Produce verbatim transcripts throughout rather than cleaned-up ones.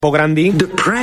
Grandi,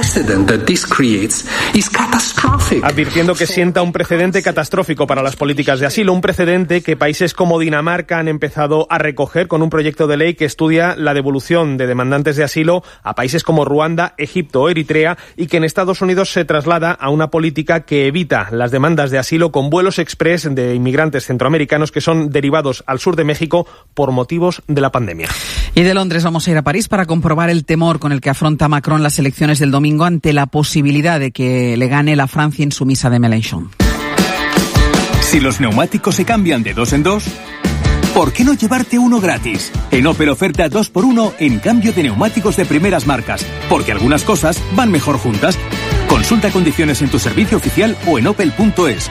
advirtiendo que sienta un precedente catastrófico para las políticas de asilo, un precedente que países como Dinamarca han empezado a recoger con un proyecto de ley que estudia la devolución de demandantes de asilo a países como Ruanda, Egipto o Eritrea, y que en Estados Unidos se traslada a una política que evita las demandas de asilo con vuelos express de inmigrantes centroamericanos que son derivados al sur de México por motivos de la pandemia. Y de Londres vamos a ir a París para comprobar el temor con el que afronta Macron las elecciones del domingo ante la posibilidad de que le gane la Francia insumisa de Mélenchon. Si los neumáticos se cambian de dos en dos, ¿por qué no llevarte uno gratis? En Opel oferta dos por uno en cambio de neumáticos de primeras marcas, porque algunas cosas van mejor juntas. Consulta condiciones en tu servicio oficial o en opel punto es.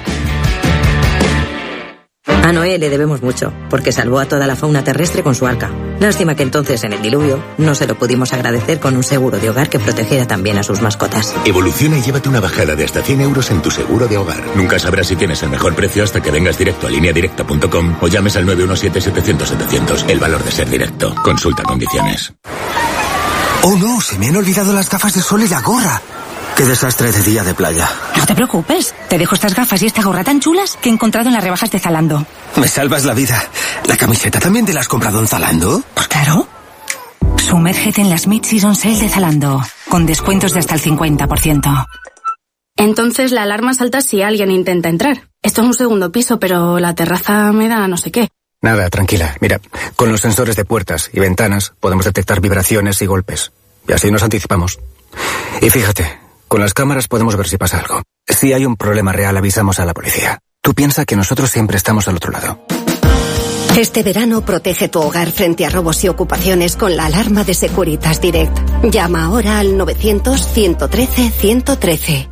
A Noé le debemos mucho, porque salvó a toda la fauna terrestre con su arca. Lástima que entonces, en el diluvio, no se lo pudimos agradecer con un seguro de hogar que protegiera también a sus mascotas. Evoluciona y llévate una bajada de hasta cien euros en tu seguro de hogar. Nunca sabrás si tienes el mejor precio hasta que vengas directo a línea directa punto com o llames al nueve uno siete, setecientos, setecientos. El valor de ser directo. Consulta condiciones. ¡Oh no! Se me han olvidado las gafas de sol y la gorra. ¡Qué desastre de día de playa! No te preocupes, te dejo estas gafas y esta gorra tan chulas que he encontrado en las rebajas de Zalando. Me salvas la vida. ¿La camiseta también te la has comprado en Zalando? Pues claro. Sumérgete en las Mid-Season Sale de Zalando, con descuentos de hasta el cincuenta por ciento. Entonces la alarma salta si alguien intenta entrar. Esto es un segundo piso, pero la terraza me da no sé qué. Nada, tranquila. Mira, con los sensores de puertas y ventanas podemos detectar vibraciones y golpes. Y así nos anticipamos. Y fíjate, con las cámaras podemos ver si pasa algo. Si hay un problema real, avisamos a la policía. Tú piensa que nosotros siempre estamos al otro lado. Este verano protege tu hogar frente a robos y ocupaciones con la alarma de Securitas Direct. Llama ahora al novecientos, ciento trece, ciento trece.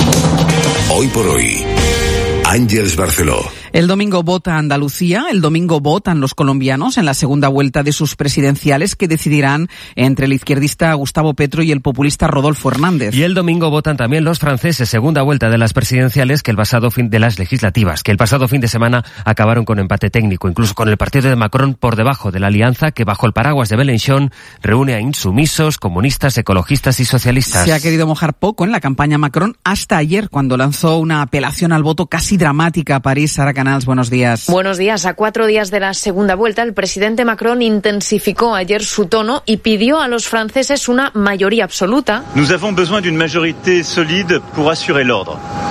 Hoy por hoy, Àngels Barceló. El domingo vota Andalucía, el domingo votan los colombianos en la segunda vuelta de sus presidenciales que decidirán entre el izquierdista Gustavo Petro y el populista Rodolfo Hernández. Y el domingo votan también los franceses, segunda vuelta de las presidenciales que el pasado fin de las legislativas, que el pasado fin de semana acabaron con empate técnico, incluso con el partido de Macron por debajo de la alianza que bajo el paraguas de Mélenchon reúne a insumisos, comunistas, ecologistas y socialistas. Se ha querido mojar poco en la campaña Macron hasta ayer cuando lanzó una apelación al voto casi dramática a París. Sara Canals, buenos días. Buenos días. A cuatro días de la segunda vuelta, el presidente Macron intensificó ayer su tono y pidió a los franceses una mayoría absoluta. Nous avons besoin d'une majorité solide pour assurer l'ordre.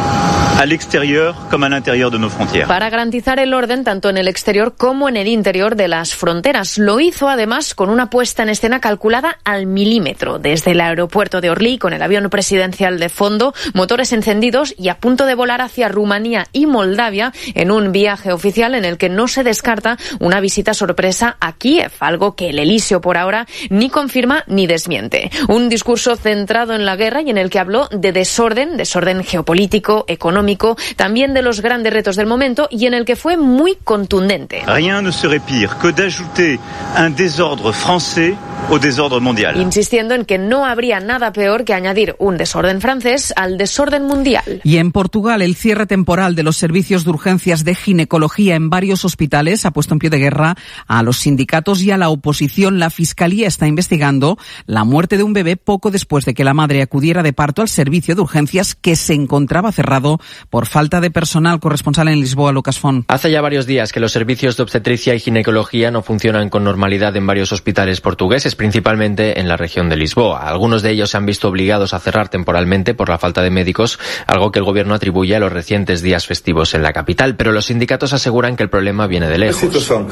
À l'extérieur comme à l'intérieur de nos frontières. Para garantizar el orden tanto en el exterior como en el interior de las fronteras. Lo hizo además con una puesta en escena calculada al milímetro. Desde el aeropuerto de Orly, con el avión presidencial de fondo, motores encendidos y a punto de volar hacia Rumanía y Moldavia en un viaje oficial en el que no se descarta una visita sorpresa a Kiev, algo que el Elíseo por ahora ni confirma ni desmiente. Un discurso centrado en la guerra y en el que habló de desorden, desorden geopolítico, económico, también de los grandes retos del momento y en el que fue muy contundente. Rien ne serait pire que d'ajouter un désordre français au désordre mondial. Insistiendo en que no habría nada peor que añadir un desorden francés al desorden mundial. Y en Portugal, el cierre temporal de los servicios de urgencias de ginecología en varios hospitales ha puesto en pie de guerra a los sindicatos y a la oposición. La Fiscalía está investigando la muerte de un bebé poco después de que la madre acudiera de parto al servicio de urgencias que se encontraba cerrado por falta de personal. Corresponsal en Lisboa, Lucas Font. Hace ya varios días que los servicios de obstetricia y ginecología no funcionan con normalidad en varios hospitales portugueses, principalmente en la región de Lisboa. Algunos de ellos se han visto obligados a cerrar temporalmente por la falta de médicos, algo que el gobierno atribuye a los recientes días festivos en la capital, pero los sindicatos aseguran que el problema viene de lejos.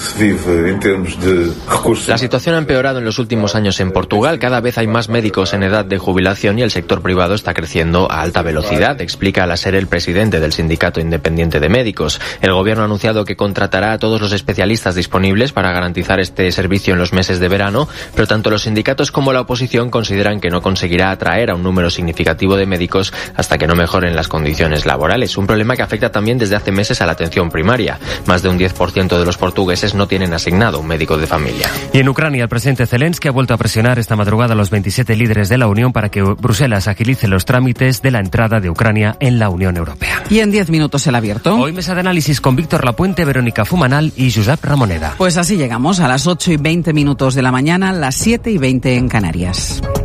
La situación ha empeorado en los últimos años en Portugal. Cada vez hay más médicos en edad de jubilación y el sector privado está creciendo a alta velocidad, explica a la SER el presidente del Sindicato Independiente de Médicos. El gobierno ha anunciado que contratará a todos los especialistas disponibles para garantizar este servicio en los meses de verano, pero tanto los sindicatos como la oposición consideran que no conseguirá atraer a un número significativo de médicos hasta que no mejoren las condiciones laborales. Un problema que afecta también desde hace meses a la atención primaria. Más de un diez por ciento de los portugueses no tienen asignado un médico de familia. Y en Ucrania, el presidente Zelensky ha vuelto a presionar esta madrugada a los veintisiete líderes de la Unión para que Bruselas agilice los trámites de la entrada de Ucrania en la Unión Europea. Y en diez minutos el abierto. Hoy mesa de análisis con Víctor Lapuente, Verónica Fumanal y Josep Ramoneda. Pues así llegamos a las ocho y veinte minutos de la mañana, las siete y veinte en Canarias.